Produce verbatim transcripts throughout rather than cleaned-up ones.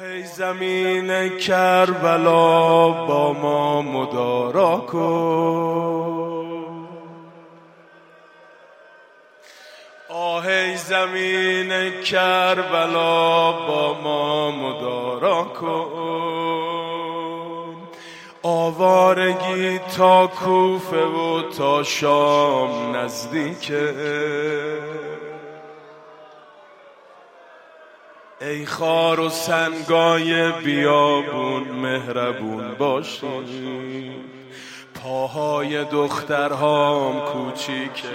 ای زمین کربلا با ما مدارا کن، آه ای زمین کربلا با ما مدارا کن. آوارگی تا کوفه و تا شام نزدیکه، ای خار و سنگای بیابون مهربون باشی. پاهای دخترهام کوچیکه.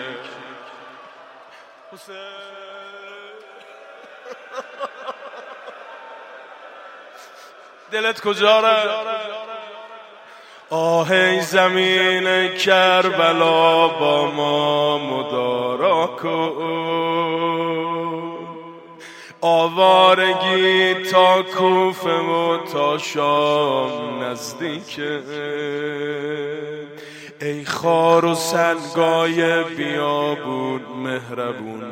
دلت کجا ره؟ آه ای زمین کربلا با ما مدارا کن. آوارگی تا کوفه و تا شام نزدیکه، ای خار و سنگای بیابون مهربون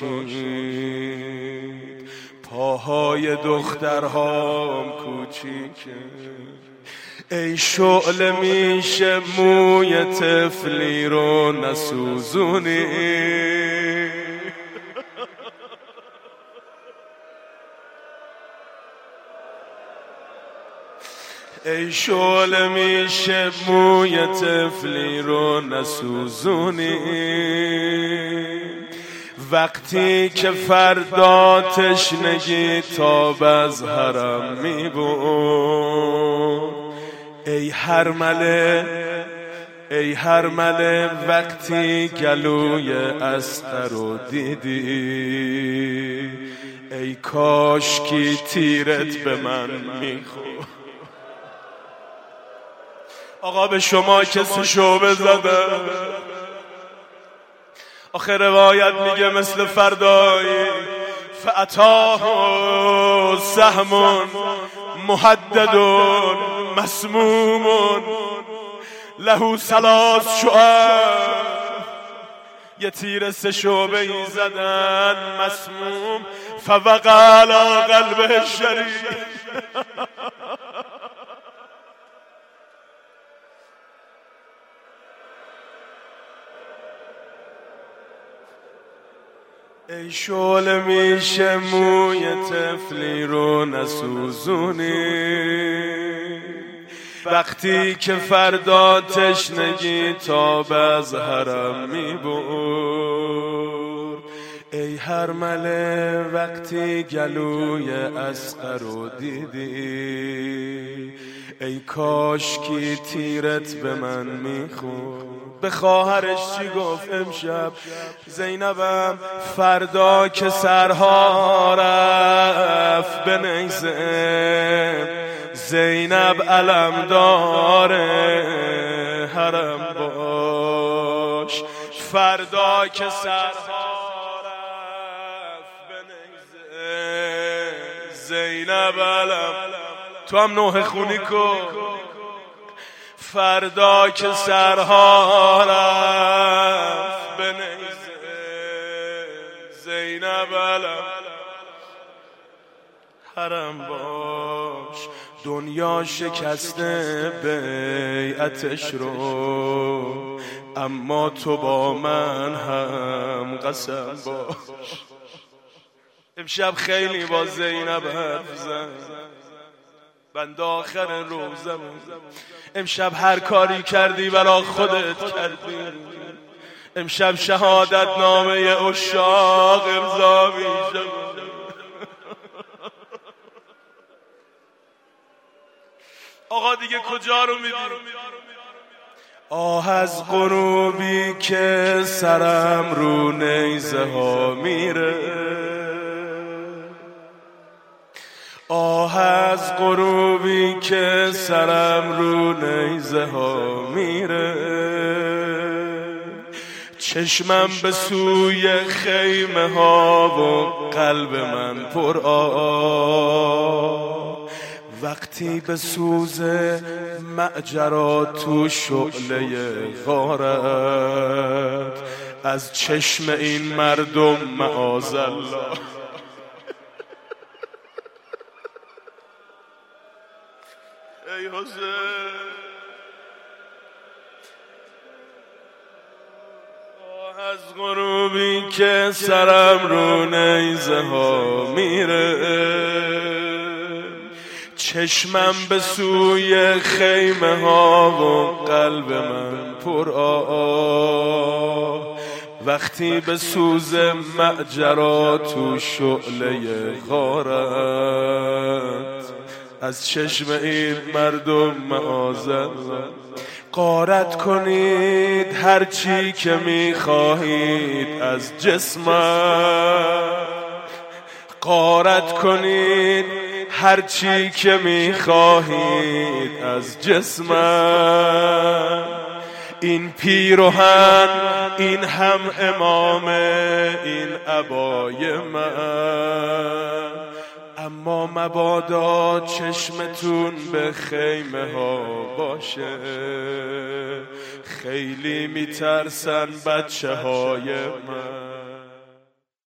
باشید. پاهای دخترهام کوچیکه، ای شعله میشه موی طفلی رو نسوزونی. ای شعله میشه موی طفلی رو نسوزونی. وقتی که فردا تشنگی تاب از حرم میبون، ای هرمله ای هرمله وقتی گلوی اسقر رو دیدی، ای کاش کی تیرت به من میخورد. آقا به شما کسی شعبه زده؟ آخه روایت میگه مثل فردایی فاتاه سهم محدد مسموم له ثلاث شعب. یه تیر سه شعبه ای زدن مسموم فوقع علی قلبه الشریف. ای شعله میشه موی طفلی رو نسوزونی. وقتی که فردا تشنگی تاب از حرم میبرد، ای هرمله وقتی گلوی اسقر رو دیدی، ای کاش کی تیرت به من میخورد. به خواهرش چی گفت امشب؟ زینبم فردا که سرها رفت به نیزه، زینب علم داره حرم باش. فردا که سرها رفت به نیزه، زینب علم. تو هم نوح خونی کن. فردا که سرها رفت به نیزه، زینب علم حرم باش. دنیا شکسته بیعتش رو، اما تو با من هم قسم باش. امشب خیلی با زینب حرف زدم، بند آخر روزمون. امشب هر کاری کردی برا خودت کردی. امشب شهادت نامه عشاق امضا میشه. آقا دیگه کجا رو میدی؟ آه از غروبی که سرم رو نیزه ها میره، آه از غروبی که سرم رو نیزه ها میره. چشمم به سوی خیمه ها و قلب من پر آه. وقتی به سوز معجرا تو شعله غارت، از چشم این مردم معاذالله ای حسین از غروبی که سرم رو نیزه ها میره چشمم به سوی خیمه ها و قلب من پر آه وقتی به سوز معجرا تو شعله غارت از چشم این مردم معاذ غارت کنید هرچی که میخواهید از جسمم غارت کنید هرچی که میخواهید از جسمم این پیرهن این هم امامه این عبای من اما مبادا چشمتون به خیمه ها باشه خیلی میترسن بچه های من